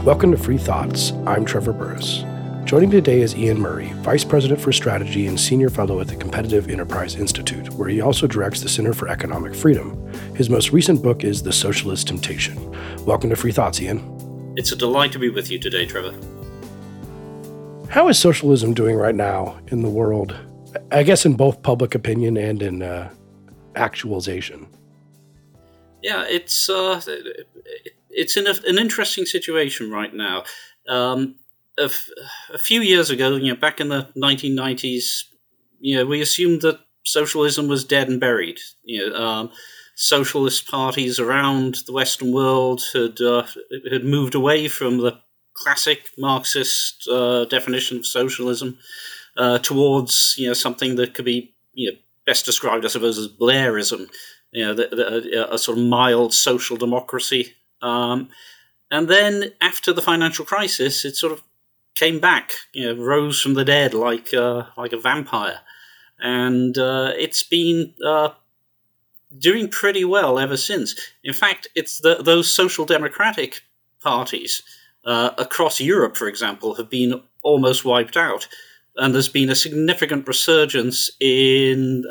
Welcome to Free Thoughts. I'm Trevor Burrus. Joining me today is Ian Murray, Vice President for Strategy and Senior Fellow at the Competitive Enterprise Institute, where he also directs the Center for Economic Freedom. His most recent book is The Socialist Temptation. Welcome to Free Thoughts, Ian. It's a delight to be with you today, Trevor. How is socialism doing right now in the world? I guess in both public opinion and in actualization. Yeah, it's in an interesting situation right now. A few years ago, back in the 1990s, we assumed that socialism was dead and buried. Socialist parties around the Western world had moved away from the classic Marxist definition of socialism towards something that could be best described, I suppose, as Blairism. A sort of mild social democracy. And then after the financial crisis, it sort of came back, rose from the dead like a vampire. And it's been doing pretty well ever since. In fact, it's those social democratic parties across Europe, for example, have been almost wiped out. And there's been a significant resurgence in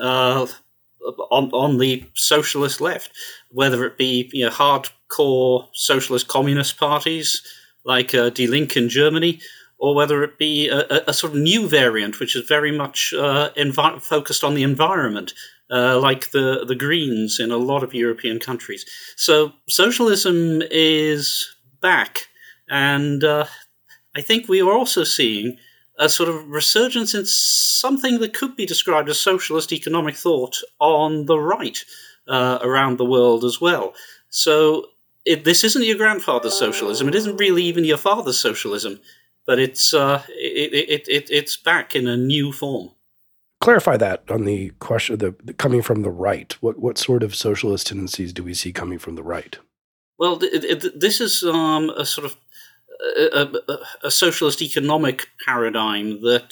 on the socialist left, whether it be hardcore socialist communist parties like Die Linke in Germany, or whether it be a sort of new variant which is very much focused on the environment, like the Greens in a lot of European countries. So socialism is back, and I think we are also seeing a sort of resurgence in something that could be described as socialist economic thought on the right around the world as well. So this isn't your grandfather's socialism. It isn't really even your father's socialism, but it's back in a new form. Clarify that on the question of the coming from the right. What sort of socialist tendencies do we see coming from the right? Well, this is a sort of a socialist economic paradigm that,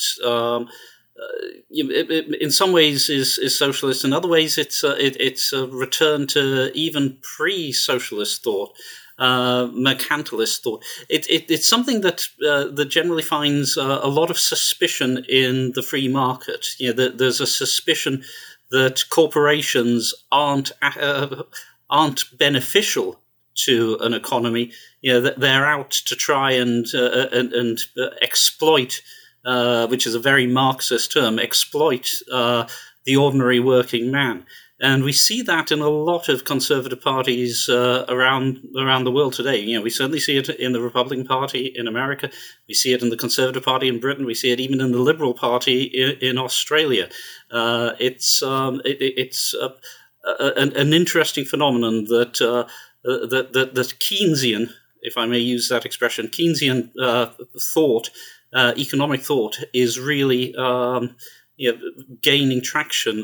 in some ways, is socialist. In other ways, it's a return to even pre-socialist thought, mercantilist thought. It's something that generally finds a lot of suspicion in the free market. There's a suspicion that corporations aren't beneficial to an economy. That they're out to try and exploit, which is a very Marxist term, exploit the ordinary working man. And we see that in a lot of conservative parties around the world today. We certainly see it in the Republican Party in America. We see it in the Conservative Party in Britain. We see it even in the Liberal Party in Australia. It's an interesting phenomenon that Keynesian, if I may use that expression, Keynesian thought, economic thought, is really gaining traction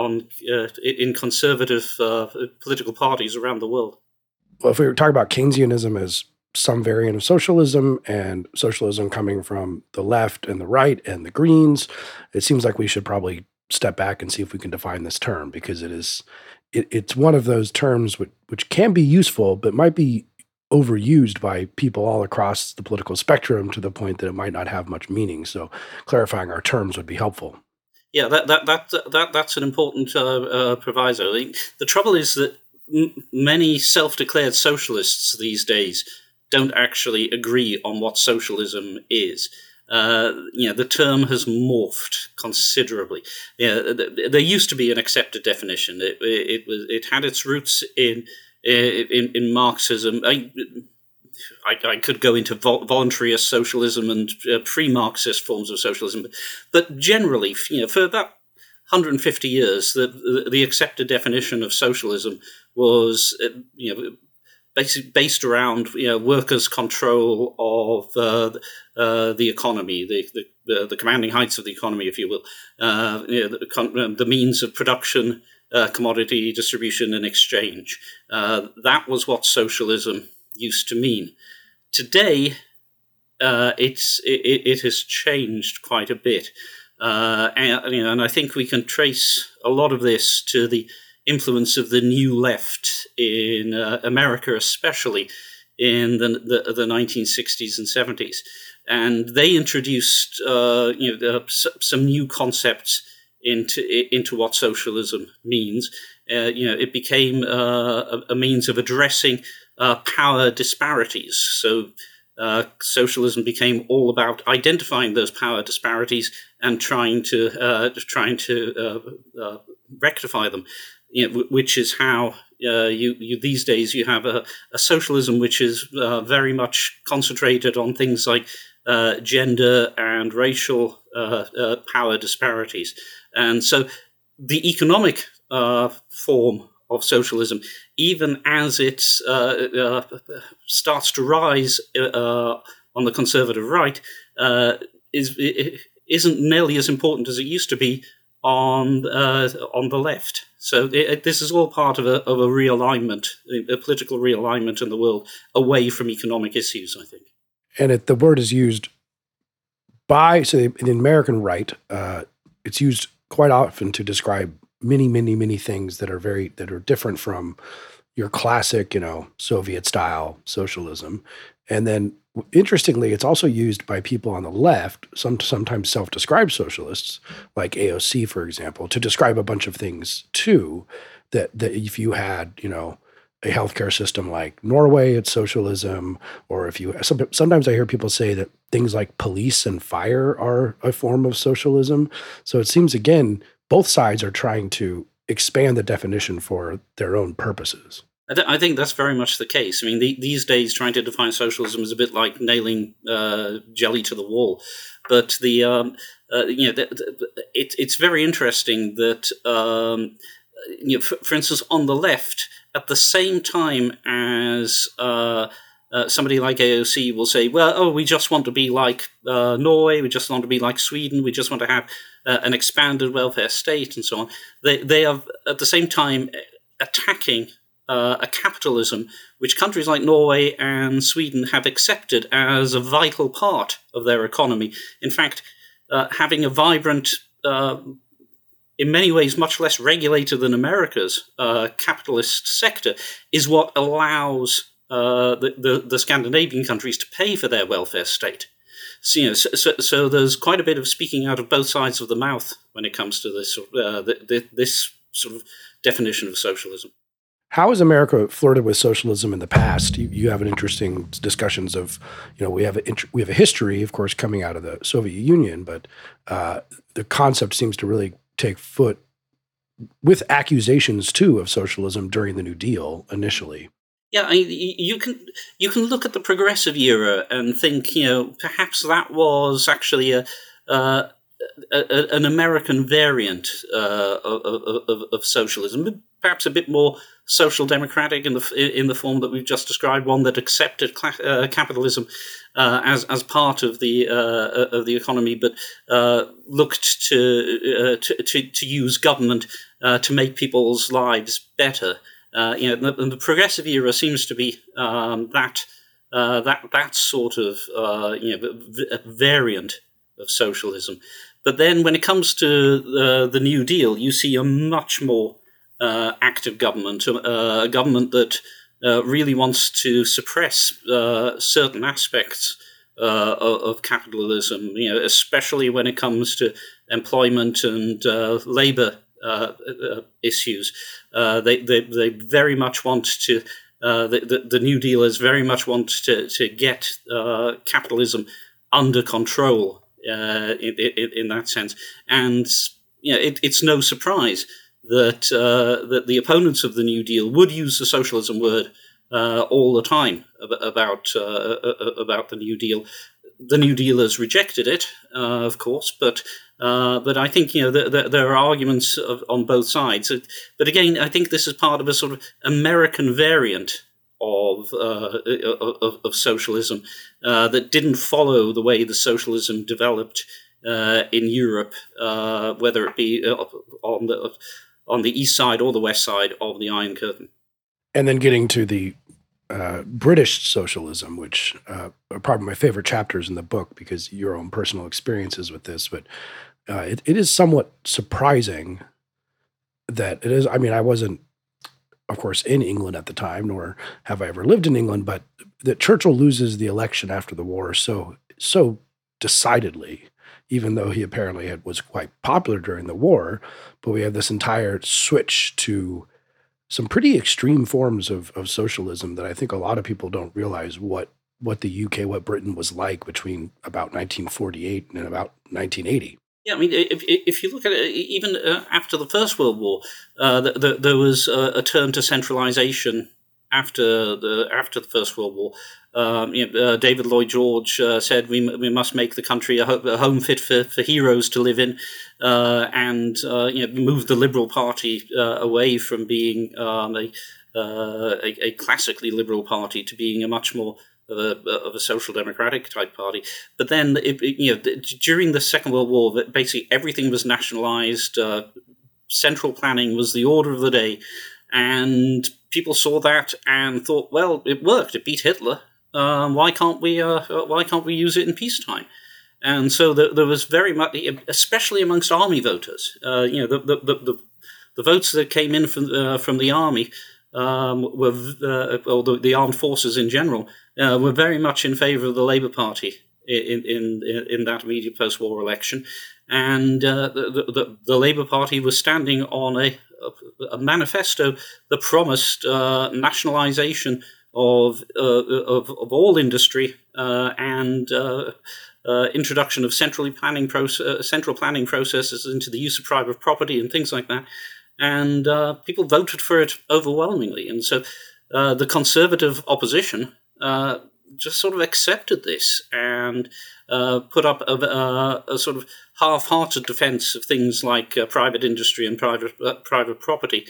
in conservative political parties around the world. Well, if we were talking about Keynesianism as some variant of socialism, and socialism coming from the left and the right and the Greens, it seems like we should probably step back and see if we can define this term, because it's one of those terms which can be useful, but might be overused by people all across the political spectrum to the point that it might not have much meaning. So clarifying our terms would be helpful. Yeah, that's an important proviso. The trouble is that many self-declared socialists these days don't actually agree on what socialism is. The term has morphed considerably. There used to be an accepted definition. It had its roots in Marxism. I could go into voluntarist socialism and pre-Marxist forms of socialism, but generally, for about 150 years, the accepted definition of socialism was, basically based around workers' control of the economy, the commanding heights of the economy, if you will, the means of production, commodity distribution and exchange. That was what socialism used to mean. Today, it has changed quite a bit, and I think we can trace a lot of this to the influence of the new left in America, especially in the 1960s and 70s, and they introduced some new concepts into what socialism means. It became a means of addressing power disparities. So socialism became all about identifying those power disparities and trying to rectify them. Which is how you these days you have a socialism which is very much concentrated on things like gender and racial power disparities. And so the economic form of socialism, even as it starts to rise on the conservative right, isn't nearly as important as it used to be on the left. So this is all part of a realignment, a political realignment in the world away from economic issues, I think. And the word is used in the American right, it's used quite often to describe many things that are different from your classic, Soviet style socialism. And then interestingly, it's also used by people on the left, sometimes self-described socialists, like AOC, for example, to describe a bunch of things too, that if you had, a healthcare system like Norway, it's socialism. Or sometimes I hear people say that things like police and fire are a form of socialism. So it seems, again, both sides are trying to expand the definition for their own purposes. I think that's very much the case. I mean, these days, trying to define socialism is a bit like nailing jelly to the wall. But it's very interesting that, for instance, on the left, at the same time as somebody like AOC will say, we just want to be like Norway, we just want to be like Sweden, we just want to have an expanded welfare state and so on. They are at the same time attacking a capitalism which countries like Norway and Sweden have accepted as a vital part of their economy. In fact, having a vibrant, in many ways much less regulated than America's capitalist sector is what allows the Scandinavian countries to pay for their welfare state. So there's quite a bit of speaking out of both sides of the mouth when it comes to this sort of definition of socialism. How has America flirted with socialism in the past? You have an interesting discussions of, we have a history, of course, coming out of the Soviet Union, but the concept seems to really take foot with accusations too of socialism during the New Deal initially. Yeah, you can look at the progressive era and think, perhaps that was actually an American variant of socialism, perhaps a bit more social democratic in the form that we've just described, one that accepted capitalism as part of the economy, but looked to use government to make people's lives better. The progressive era seems to be that sort of variant of socialism. But then when it comes to the New Deal, you see a much more active government, a government that really wants to suppress certain aspects of capitalism, especially when it comes to employment and labor issues. They very much want to, the New Dealers very much want to get capitalism under control in that sense. And it's no surprise that the opponents of the New Deal would use the socialism word all the time about the New Deal. The New Dealers rejected it, of course, but I think there are arguments on both sides. But again, I think this is part of a sort of American variant of socialism that didn't follow the way the socialism developed in Europe, whether it be on the east side or the west side of the Iron Curtain. And then getting to the British socialism, which are probably my favorite chapters in the book because your own personal experiences with this, but it is somewhat surprising that it is. I mean, I wasn't of course, in England at the time, nor have I ever lived in England, but that Churchill loses the election after the war so decidedly, even though he apparently was quite popular during the war. But we have this entire switch to some pretty extreme forms of socialism that I think a lot of people don't realize what the UK, what Britain was like between about 1948 and about 1980. Yeah, I mean, if you look at it, even after the First World War, there was a turn to centralization after the First World War. David Lloyd George said we must make the country a home fit for heroes to live in, and move the Liberal Party away from being a classically liberal party to being a much more of a social democratic type party. But then, during the Second World War, basically everything was nationalized. Central planning was the order of the day, and people saw that and thought, well, it worked. It beat Hitler. Why can't we use it in peacetime? And so there was very much, especially amongst army voters, the votes that came in from the army the armed forces in general were very much in favour of the Labour Party in that immediate post-war election, and the Labour Party was standing on a manifesto that promised nationalisation of all industry and introduction of central planning processes into the use of private property and things like that. And people voted for it overwhelmingly. And so the Conservative opposition just sort of accepted this and put up a sort of half-hearted defense of things like private industry and private property,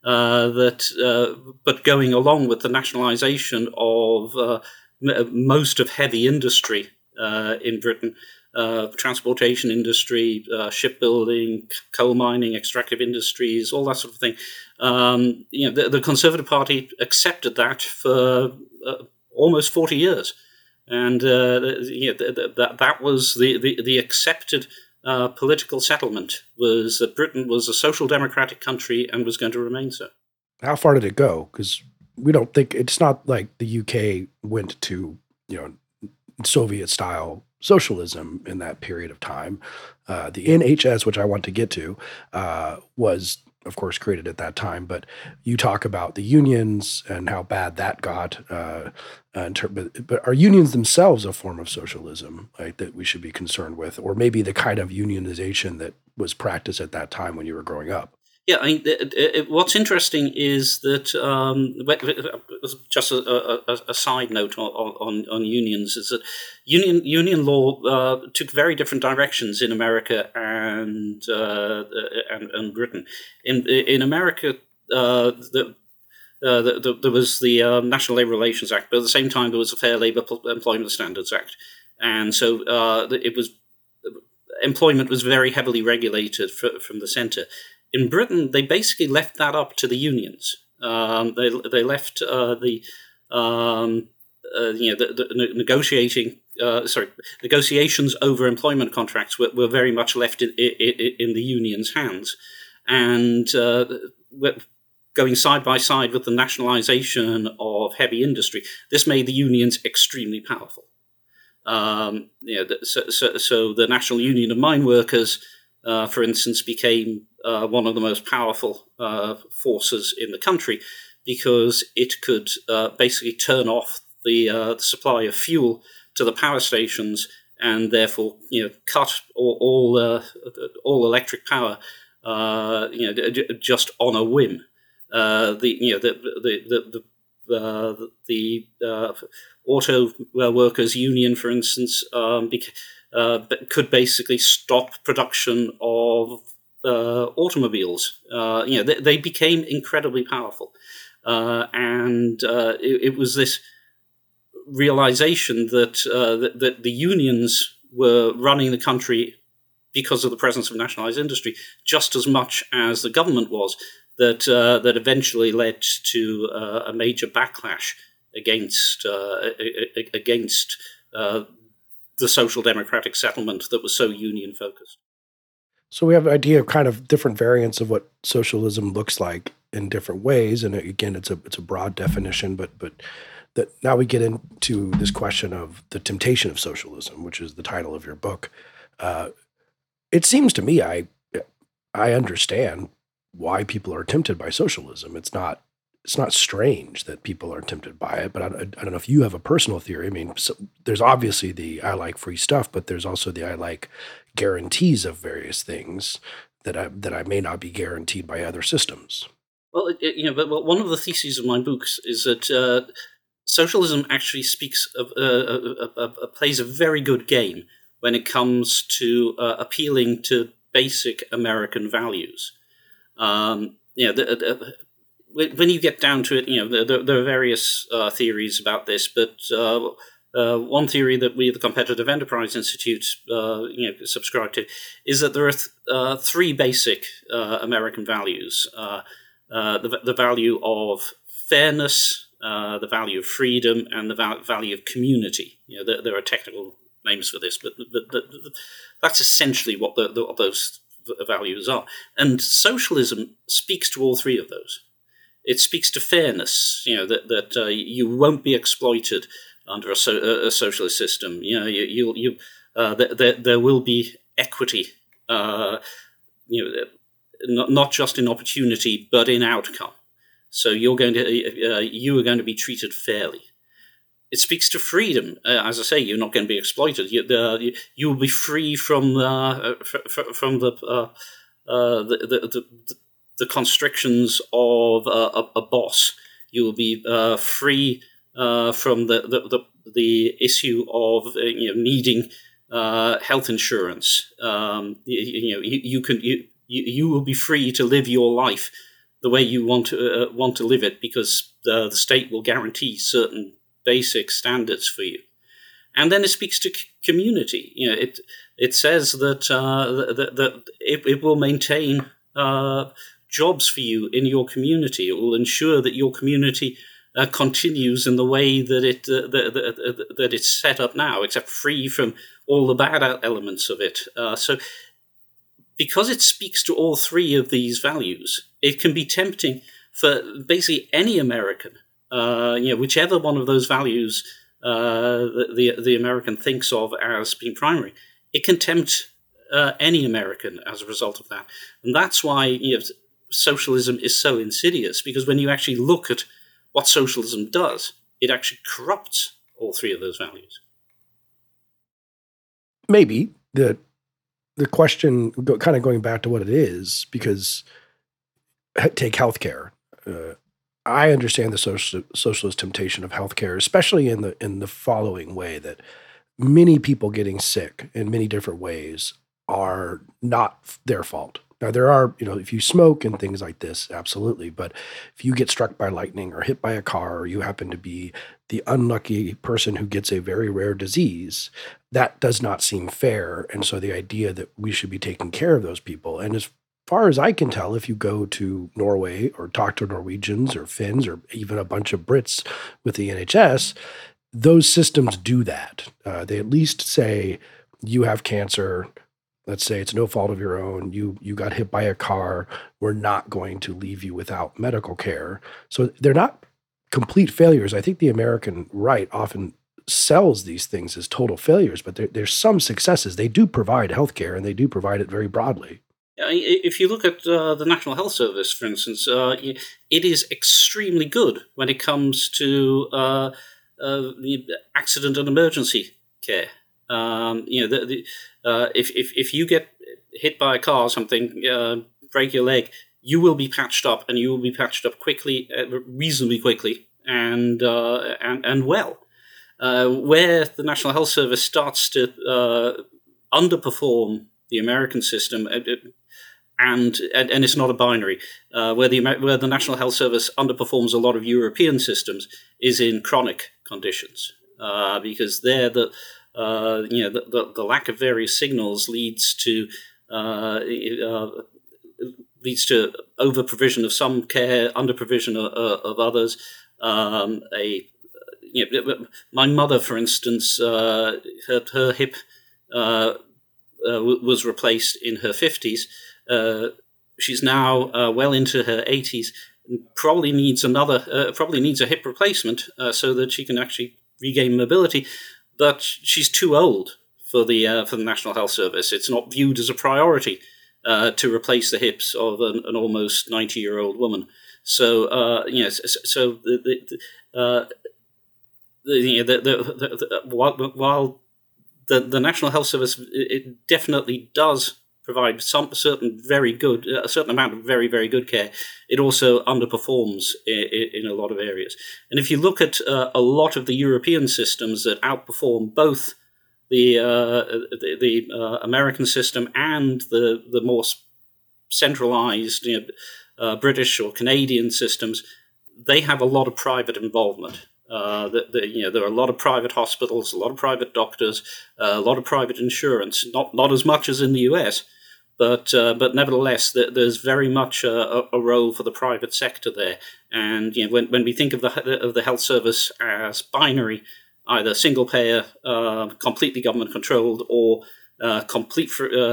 but going along with the nationalisation of most of heavy industry in Britain. Transportation industry, shipbuilding, coal mining, extractive industries, all that sort of thing. The Conservative Party accepted that for almost 40 years, and that was the accepted political settlement, was that Britain was a social democratic country and was going to remain so. How far did it go? Because we don't think it's not like the UK went to Soviet style socialism in that period of time. The NHS, which I want to get to, was, of course, created at that time. But you talk about the unions and how bad that got. But are unions themselves a form of socialism, right, that we should be concerned with? Or maybe the kind of unionization that was practiced at that time when you were growing up? Yeah, I mean, what's interesting is that just a side note on unions is that union law took very different directions in America and Britain. In America, there was the National Labor Relations Act, but at the same time there was the Fair Labor Employment Standards Act, and so employment was very heavily regulated from the centre. In Britain, they basically left that up to the unions. They left the negotiations over employment contracts were very much left in the unions' hands, and going side by side with the nationalisation of heavy industry, this made the unions extremely powerful. So the National Union of Mine Workers, for instance, became one of the most powerful forces in the country because it could basically turn off the supply of fuel to the power stations and therefore cut all electric power just on a whim. The auto workers union, for instance, could basically stop production of automobiles. They became incredibly powerful, and it was this realization that the unions were running the country because of the presence of nationalized industry just as much as the government was, that eventually led to a major backlash against the social democratic settlement that was so union focused. So we have an idea of kind of different variants of what socialism looks like in different ways. And again, it's a broad definition, but that now we get into this question of the temptation of socialism, which is the title of your book. It seems to me I understand why people are tempted by socialism. It's not strange that people are tempted by it, but I don't know if you have a personal theory. I mean, there's obviously the I like free stuff, but there's also the I like guarantees of various things that I may not be guaranteed by other systems. Well, but one of the theses of my books is that socialism actually plays a very good game when it comes to appealing to basic American values. When you get down to it, there are various theories about this, but one theory that we at the Competitive Enterprise Institute subscribe to is that there are three basic American values: the value of fairness, the value of freedom, and the value of community. There are technical names for this, but that's essentially what those values are. And socialism speaks to all three of those. It speaks to fairness, that you won't be exploited under a socialist system. There will be equity, not just in opportunity but in outcome. So you are going to be treated fairly. It speaks to freedom. As I say, you're not going to be exploited. You will be free from the constrictions of a boss. You will be free from the issue of needing health insurance. You will be free to live your life the way you want to live it, because the state will guarantee certain basic standards for you. And then it speaks to community. It says that it will maintain jobs for you in your community. It will ensure that your community continues in the way that it's set up now, except free from all the bad elements of it. So because it speaks to all three of these values, it can be tempting for basically any American, whichever one of those values the American thinks of as being primary. It can tempt any American as a result of that. And that's why socialism is so insidious, because when you actually look at what socialism does, it actually corrupts all three of those values. Maybe the question, kind of going back to what it is, because take healthcare. I understand the socialist temptation of healthcare, especially in the following way, that many people getting sick in many different ways are not their fault. Now, there are, if you smoke and things like this, absolutely. But if you get struck by lightning or hit by a car, or you happen to be the unlucky person who gets a very rare disease, that does not seem fair. And so the idea that we should be taking care of those people. And as far as I can tell, if you go to Norway or talk to Norwegians or Finns or even a bunch of Brits with the NHS, those systems do that. They at least say, you have cancer. Let's say it's no fault of your own. You got hit by a car. We're not going to leave you without medical care. So they're not complete failures. I think the American right often sells these things as total failures, but there's some successes. They do provide healthcare, and they do provide it very broadly. If you look at the National Health Service, for instance, it is extremely good when it comes to accident and emergency care. If you get hit by a car or something, break your leg, you will be patched up, and you will be patched up quickly, reasonably quickly, and well. Where the National Health Service starts to underperform the American system, and it's not a binary, where the National Health Service underperforms a lot of European systems, is in chronic conditions, because there the lack of various signals leads to over provision of some care, under provision of others. My mother, for instance, her hip was replaced in her 50s. She's now well into her 80s, probably needs a hip replacement so that she can actually regain mobility, but she's too old for the National Health Service. It's not viewed as a priority to replace the hips of an almost 90-year-old woman. So while the National Health Service, it definitely does provide a certain amount of very, very good care, it also underperforms in a lot of areas. And if you look at a lot of the European systems that outperform both the American system and the more centralized British or Canadian systems, they have a lot of private involvement. There are a lot of private hospitals, a lot of private doctors, a lot of private insurance. Not as much as in the US, but nevertheless, there's very much a role for the private sector there. And when we think of the health service as binary, either single payer, completely government controlled, or complete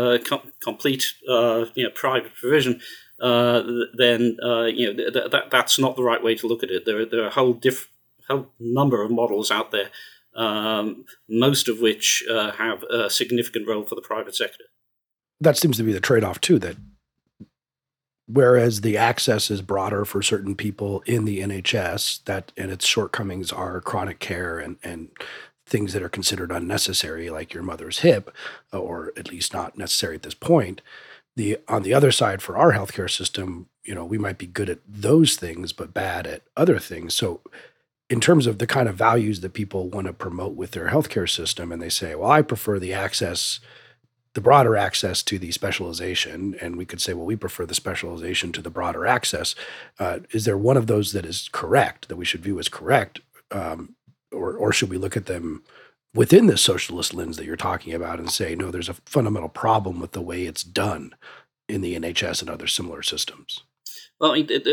private provision, then that's not the right way to look at it. There are a whole number of models out there, most of which have a significant role for the private sector. That seems to be the trade-off too, that whereas the access is broader for certain people in the NHS, and its shortcomings are chronic care and things that are considered unnecessary, like your mother's hip, or at least not necessary at this point. On the other side, for our healthcare system, we might be good at those things, but bad at other things. So in terms of the kind of values that people want to promote with their healthcare system, and they say, well, I prefer the broader access to the specialization, and we could say, well, we prefer the specialization to the broader access. Is there one of those that is correct, that we should view as correct, or should we look at them within this socialist lens that you're talking about and say, no, there's a fundamental problem with the way it's done in the NHS and other similar systems? Well,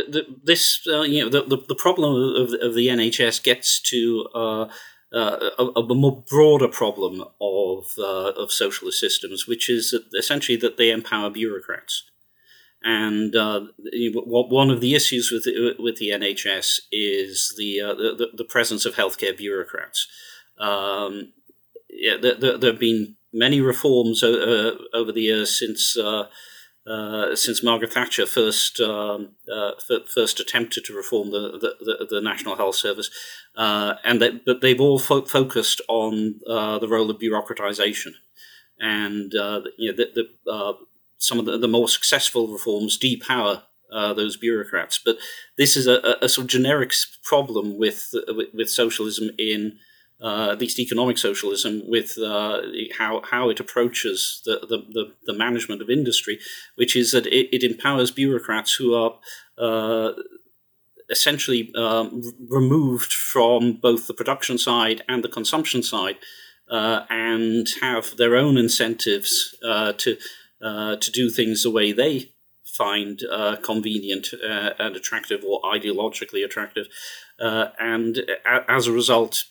the problem of the NHS gets to a more broader problem of socialist systems, which is essentially that they empower bureaucrats. And one of the issues with the NHS is the presence of healthcare bureaucrats. There have been many reforms over the years since Margaret Thatcher first attempted to reform the National Health Service, but they've all focused on the role of bureaucratization, and some of the more successful reforms depower those bureaucrats. But this is a sort of generic problem with socialism, in at least economic socialism, with how it approaches the management of industry, which is that it empowers bureaucrats who are essentially removed from both the production side and the consumption side, and have their own incentives to do things the way they find convenient and attractive, or ideologically attractive, and as a result,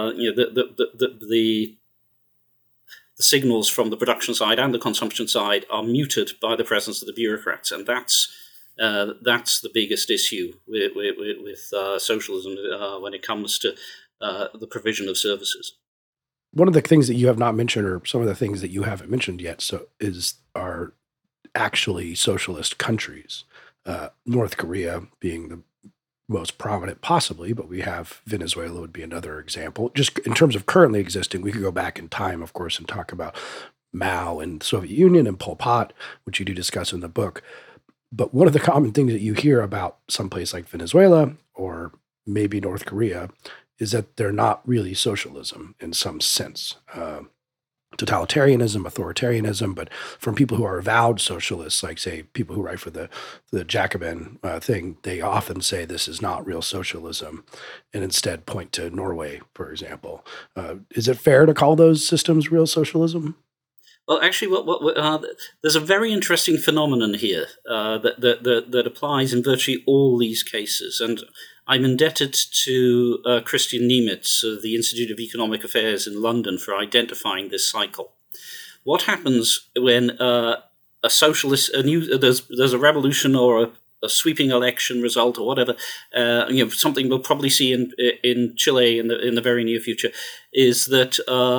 the signals from the production side and the consumption side are muted by the presence of the bureaucrats, and that's the biggest issue with socialism when it comes to the provision of services. One of the things that you have not mentioned, or some of the things that you haven't mentioned yet, are actually socialist countries. North Korea being the most prominent, possibly, but we have Venezuela would be another example. Just in terms of currently existing, we could go back in time, of course, and talk about Mao and the Soviet Union and Pol Pot, which you do discuss in the book. But one of the common things that you hear about someplace like Venezuela or maybe North Korea is that they're not really socialism in some sense. Totalitarianism, authoritarianism, but from people who are avowed socialists, like, say, people who write for the Jacobin thing, they often say this is not real socialism, and instead point to Norway, for example. Is it fair to call those systems real socialism? Well, actually, there's a very interesting phenomenon here that applies in virtually all these cases, and I'm indebted to Christian Niemitz of the Institute of Economic Affairs in London for identifying this cycle. What happens when a socialist, there's a revolution or a sweeping election result or whatever, something we'll probably see in Chile in the very near future, is that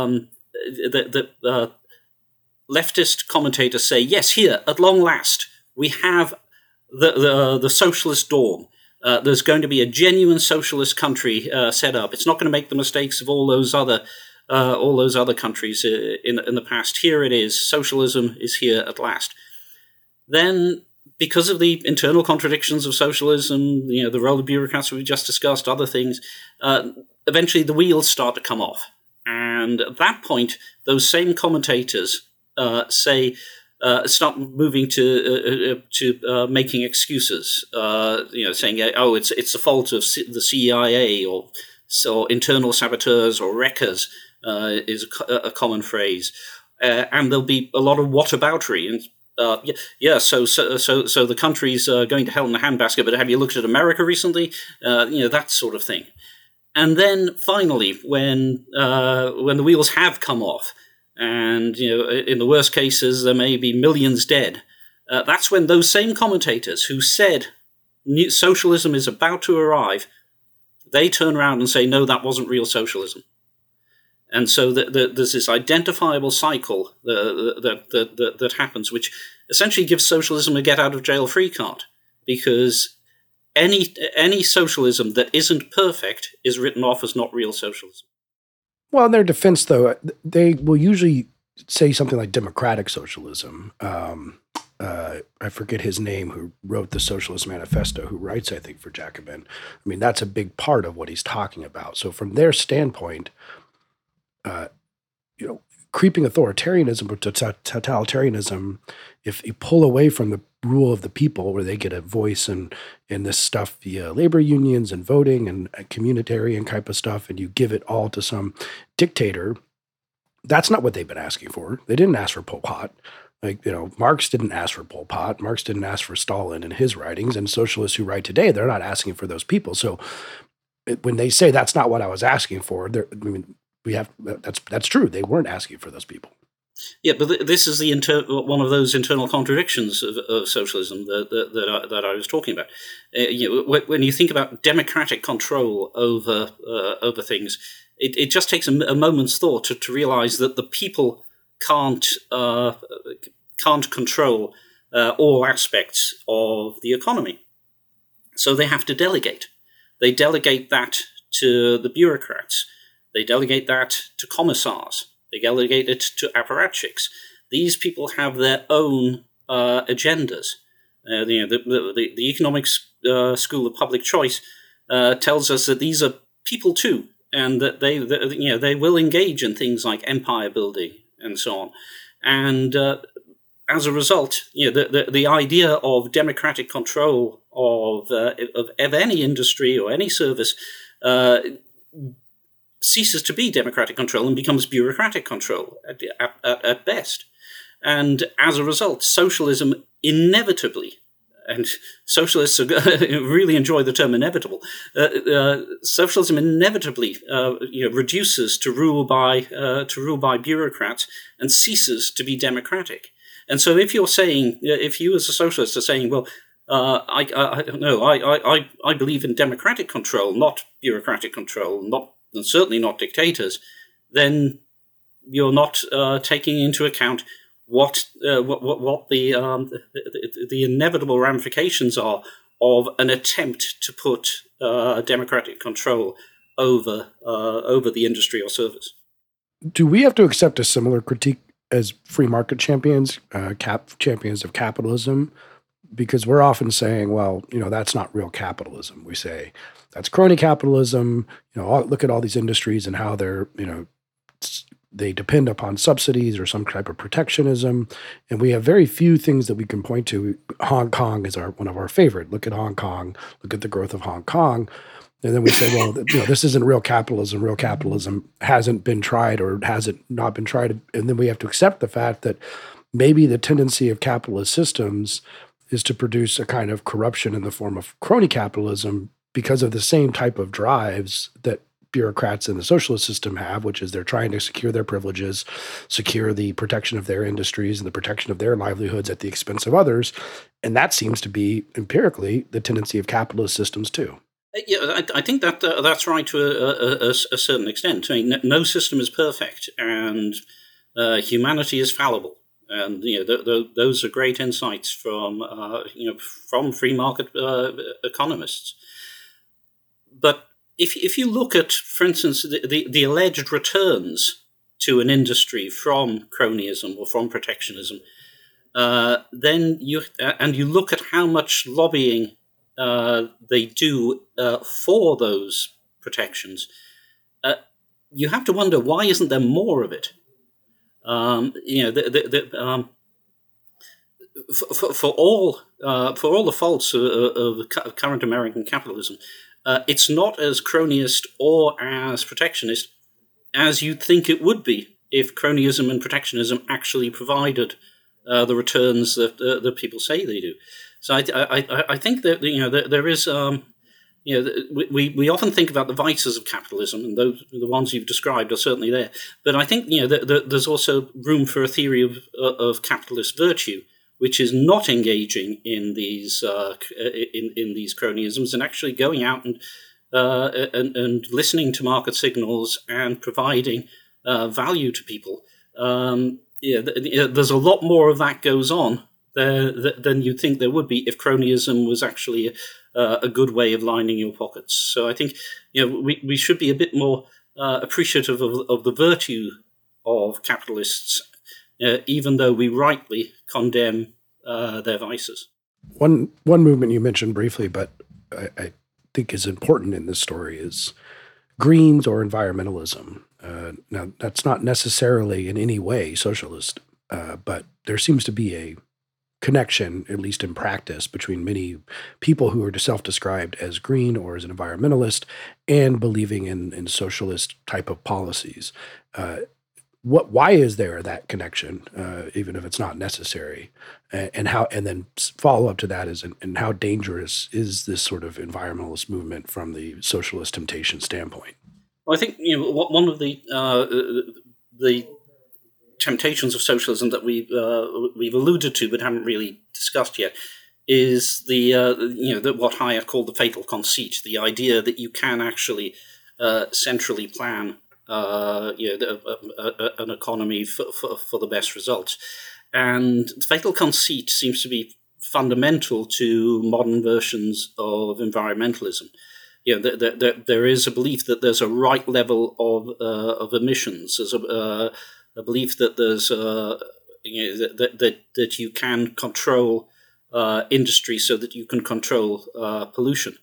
leftist commentators say, yes, here at long last we have the socialist dawn. There's going to be a genuine socialist country set up. It's not going to make the mistakes of all those other countries in the past. Here it is. Socialism is here at last. Then, because of the internal contradictions of socialism, the role of bureaucrats we just discussed, other things, eventually the wheels start to come off. And at that point, those same commentators start moving to making excuses, saying, "Oh, it's the fault of the CIA or internal saboteurs or wreckers," is a common phrase, and there'll be a lot of whataboutery and. So the country's going to hell in a handbasket, but have you looked at America recently? That sort of thing. And then finally, when the wheels have come off, and in the worst cases there may be millions dead, that's when those same commentators who said socialism is about to arrive, they turn around and say, no, that wasn't real socialism. And so there's this identifiable cycle that happens, which essentially gives socialism a get-out-of-jail-free card, because any socialism that isn't perfect is written off as not real socialism. Well, in their defense, though, they will usually say something like democratic socialism. I forget his name, who wrote the Socialist Manifesto, who writes, I think, for Jacobin. I mean, that's a big part of what he's talking about. So from their standpoint, creeping authoritarianism or totalitarianism, if you pull away from the rule of the people, where they get a voice in this stuff via labor unions and voting and communitarian type of stuff, and you give it all to some dictator, that's not what they've been asking for. They didn't ask for Pol Pot. Marx didn't ask for Pol Pot. Marx didn't ask for Stalin in his writings, and socialists who write today, they're not asking for those people. So when they say that's not what I was asking for, that's true. They weren't asking for those people. Yeah, but this is one of those internal contradictions of socialism that I was talking about. When you think about democratic control over things, it just takes a moment's thought to realize that the people can't control all aspects of the economy, so they have to delegate. They delegate that to the bureaucrats. They delegate that to commissars. They delegate it to apparatchiks. These people have their own agendas. The economics school of public choice tells us that these are people too, and that they will engage in things like empire building and so on. And as a result, the idea of democratic control of any industry or any service ceases to be democratic control and becomes bureaucratic control at best. And as a result, socialism inevitably, and socialists really enjoy the term inevitable, socialism inevitably reduces to rule by bureaucrats and ceases to be democratic. And so if you as a socialist are saying, well, I believe in democratic control, not bureaucratic control, and certainly not dictators, then you're not taking into account what the inevitable ramifications are of an attempt to put democratic control over the industry or service. Do we have to accept a similar critique as free market champions, champions of capitalism? Because we're often saying, well, that's not real capitalism. We say that's crony capitalism. Look at all these industries and how they're, they depend upon subsidies or some type of protectionism. And we have very few things that we can point to. Hong Kong is one of our favorite. Look at Hong Kong. Look at the growth of Hong Kong. And then we say, well, this isn't real capitalism. Real capitalism hasn't been tried, or has it not been tried. And then we have to accept the fact that maybe the tendency of capitalist systems is to produce a kind of corruption in the form of crony capitalism because of the same type of drives that bureaucrats in the socialist system have, which is they're trying to secure their privileges, secure the protection of their industries and the protection of their livelihoods at the expense of others. And that seems to be empirically the tendency of capitalist systems too. Yeah, I think that that's right to a certain extent. I mean, no system is perfect, and humanity is fallible. And those are great insights from from free market economists. But if you look at, for instance, the alleged returns to an industry from cronyism or from protectionism, then you look at how much lobbying they do for those protections, you have to wonder, why isn't there more of it? For all the faults of current American capitalism, it's not as cronyist or as protectionist as you'd think it would be if cronyism and protectionism actually provided the returns that people say they do. So I think that there is we often think about the vices of capitalism, and those the ones you've described are certainly there. But I think there's also room for a theory of capitalist virtue, which is not engaging in these in these cronyisms and actually going out and listening to market signals and providing value to people. There's a lot more of that goes on than you'd think there would be if cronyism was actually a good way of lining your pockets. So I think we should be a bit more appreciative of the virtue of capitalists, even though we rightly condemn their vices. One movement you mentioned briefly, but I think is important in this story, is Greens or environmentalism. Now, that's not necessarily in any way socialist, but there seems to be a connection, at least in practice, between many people who are self-described as green or as an environmentalist and believing in socialist type of policies. Why is there that connection, even if it's not necessary? And then follow up to that is, and how dangerous is this sort of environmentalist movement from the socialist temptation standpoint? Well, I think one of the temptations of socialism that we've alluded to but haven't really discussed yet is the what Hayek called the fatal conceit, the idea that you can actually centrally plan an economy for the best results. And the fatal conceit seems to be fundamental to modern versions of environmentalism. There is a belief that there's a right level of emissions. There's a belief that there's that you can control industry so that you can control pollution.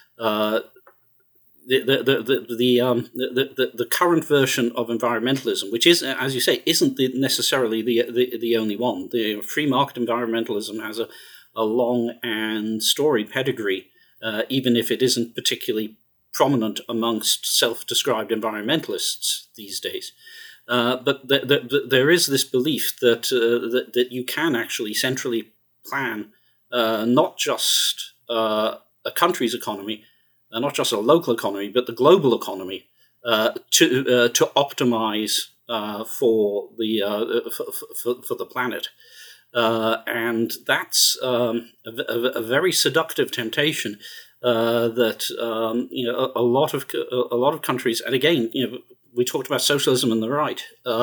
The current version of environmentalism, which is, as you say, isn't necessarily the only one. The free market environmentalism has a long and storied pedigree, even if it isn't particularly prominent amongst self-described environmentalists these days. But there is this belief that you can actually centrally plan not just a country's economy, not just a local economy, but the global economy to optimize for the planet. And that's a very seductive temptation that a lot of countries, and again, we talked about socialism and the right.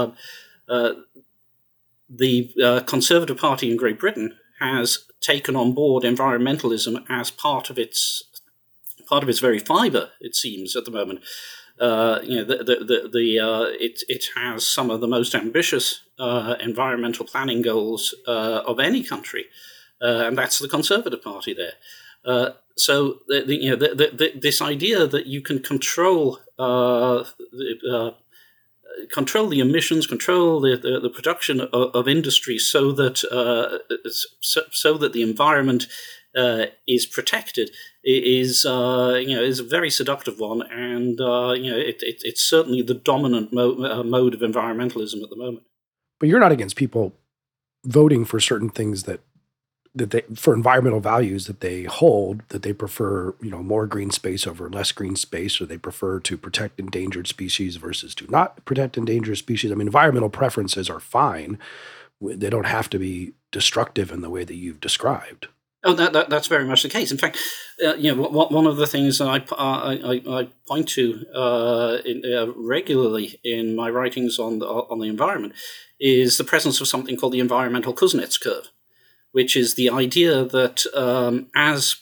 The Conservative Party in Great Britain has taken on board environmentalism as part of its very fibre, it seems, at the moment. It has some of the most ambitious environmental planning goals of any country, and that's the Conservative Party there. So this idea that you can control the emissions, control the production of industry, so that the environment is protected is a very seductive one, and it's certainly the dominant mode of environmentalism at the moment. But you're not against people voting for certain things that that they, for environmental values that they hold, that they prefer, more green space over less green space, or they prefer to protect endangered species versus to not protect endangered species. I mean, environmental preferences are fine. They don't have to be destructive in the way that you've described. Oh, that's very much the case. In fact, one of the things that I point to regularly in my writings on the environment is the presence of something called the environmental Kuznets curve, which is the idea that as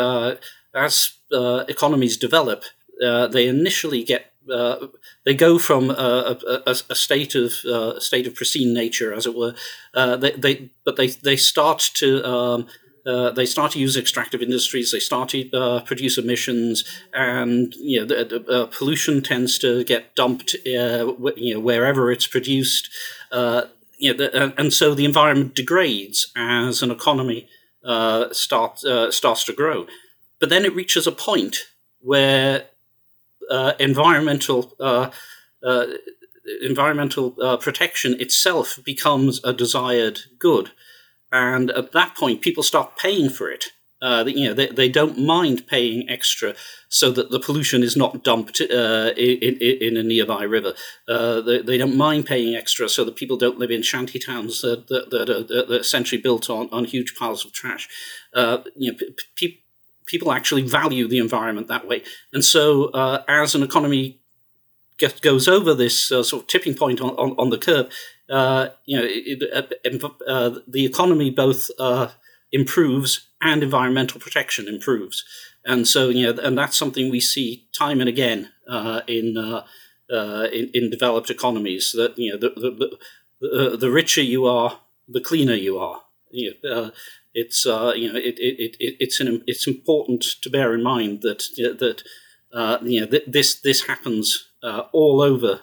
economies develop, they initially get they go from a state of pristine nature, as it were. They start to use extractive industries. They start to produce emissions, and pollution tends to get dumped wherever it's produced. And so the environment degrades as an economy starts to grow. But then it reaches a point where environmental protection itself becomes a desired good. And at that point, people start paying for it. They don't mind paying extra so that the pollution is not dumped in a nearby river. They don't mind paying extra so that people don't live in shanty towns that are essentially built on huge piles of trash. People actually value the environment that way. And so as an economy goes over this sort of tipping point on the curve, the economy both improves and environmental protection improves. And so, and that's something we see time and again in developed economies, that, the richer you are, the cleaner you are. It's important to bear in mind that this happens all over.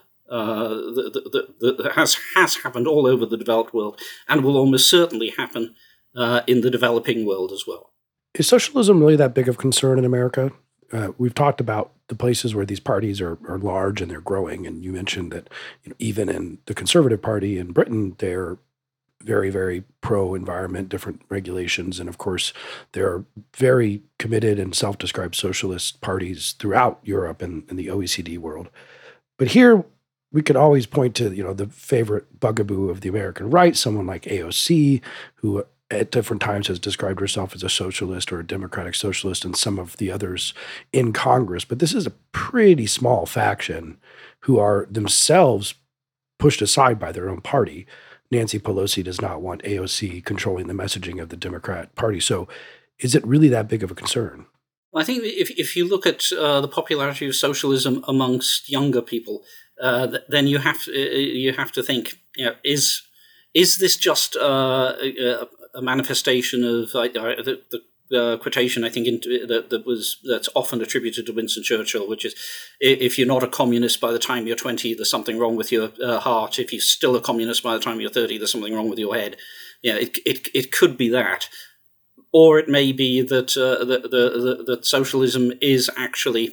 Has happened all over the developed world, and will almost certainly happen in the developing world as well. Is socialism really that big of concern in America? We've talked about the places where these parties are large and they're growing, and you mentioned that even in the Conservative Party in Britain, they're very, very pro-environment, different regulations, and of course, there are very committed and self-described socialist parties throughout Europe and the OECD world. But here, we could always point to, the favorite bugaboo of the American right, someone like AOC, who at different times has described herself as a socialist or a democratic socialist, and some of the others in Congress. But this is a pretty small faction who are themselves pushed aside by their own party. Nancy Pelosi does not want AOC controlling the messaging of the Democrat Party. So is it really that big of a concern? Well, I think if you look at the popularity of socialism amongst younger people, then you have to think, is this just a manifestation of the quotation, I think, that's often attributed to Winston Churchill, which is, if you're not a communist by the time you're 20, there's something wrong with your heart. If you're still a communist by the time you're 30, there's something wrong with your head. It could be that. Or it may be that that socialism is actually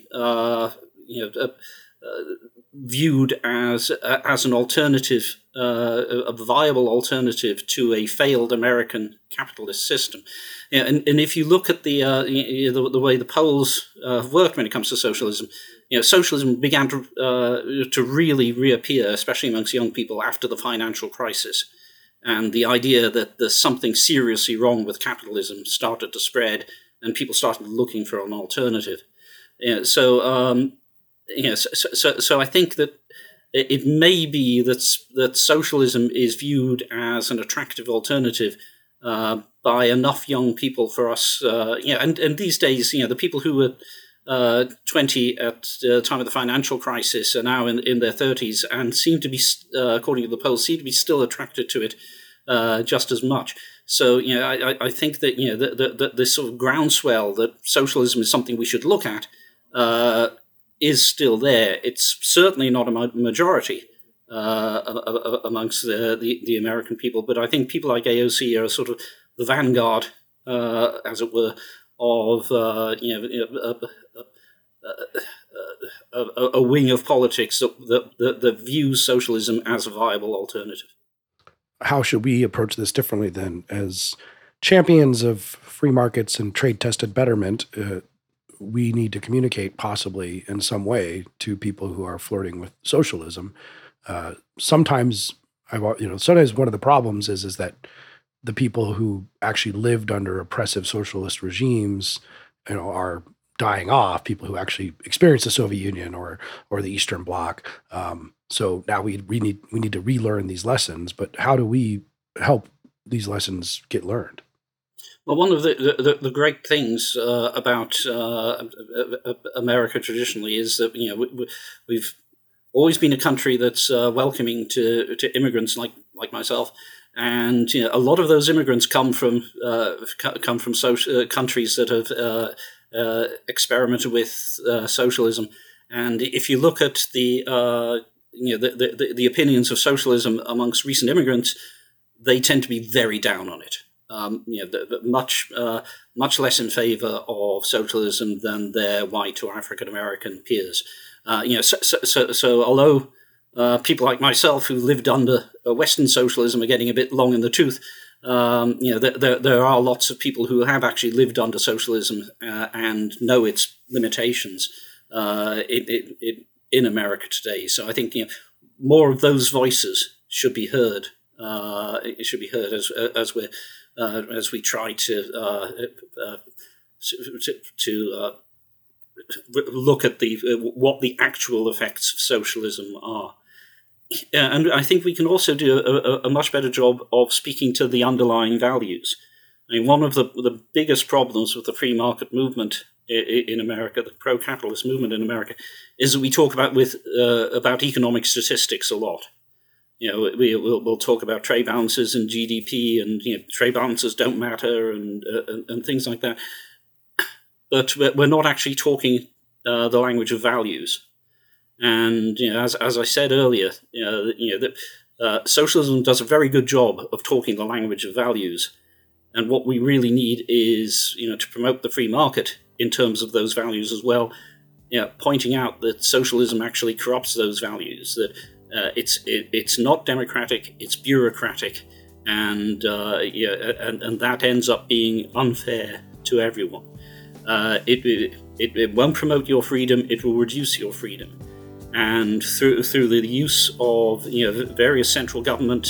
viewed as an alternative, a viable alternative to a failed American capitalist system. And if you look at the way the polls work when it comes to socialism, socialism began to really reappear, especially amongst young people, after the financial crisis. And the idea that there's something seriously wrong with capitalism started to spread, and people started looking for an alternative. So I think that it may be that socialism is viewed as an attractive alternative by enough young people for us. And these days, the people who were 20 at the time of the financial crisis are now in their 30s and seem to be, according to the polls, seem to be still attracted to it just as much. So, I think that, that this sort of groundswell that socialism is something we should look at is still there. It's certainly not a majority amongst the American people, but I think people like AOC are sort of the vanguard, as it were, of a wing of politics that views socialism as a viable alternative. How should we approach this differently then, as champions of free markets and trade-tested betterment, we need to communicate possibly in some way to people who are flirting with socialism. Sometimes one of the problems is that the people who actually lived under oppressive socialist regimes, are dying off. People who actually experienced the Soviet Union or the Eastern Bloc. So now we need to relearn these lessons. But how do we help these lessons get learned? Well, one of the great things about America traditionally is that we've always been a country that's welcoming to immigrants like myself, and a lot of those immigrants come from countries that have experimented with socialism. And if you look at the opinions of socialism amongst recent immigrants, they tend to be very down on it. Much less in favor of socialism than their white or African American peers. So although people like myself who lived under Western socialism are getting a bit long in the tooth, there are lots of people who have actually lived under socialism and know its limitations in America today. So I think more of those voices should be heard. It should be heard as we try to look at what the actual effects of socialism are. And I think we can also do a much better job of speaking to the underlying values. I mean, one of the biggest problems with the free market movement in America, the pro-capitalist movement in America, is that we talk about economic statistics a lot. We'll talk about trade balances and GDP, and trade balances don't matter, and things like that. But we're not actually talking the language of values. And as I said earlier, socialism does a very good job of talking the language of values. And what we really need is to promote the free market in terms of those values as well. Pointing out that socialism actually corrupts those values. That it's not democratic, it's bureaucratic, and that ends up being unfair to everyone. It won't promote your freedom; it will reduce your freedom, and through the use of various central government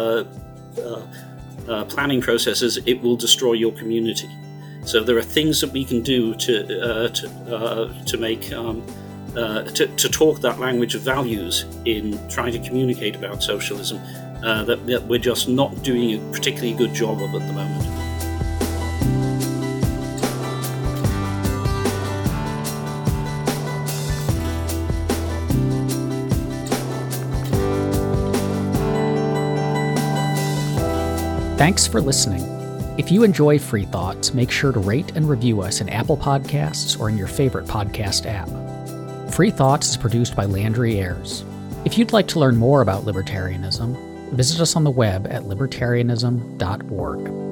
planning processes, it will destroy your community. So there are things that we can do to make. To talk that language of values in trying to communicate about socialism that we're just not doing a particularly good job of at the moment. Thanks for listening. If you enjoy Free Thoughts, make sure to rate and review us in Apple Podcasts or in your favorite podcast app. Free Thoughts is produced by Landry Ayres. If you'd like to learn more about libertarianism, visit us on the web at libertarianism.org.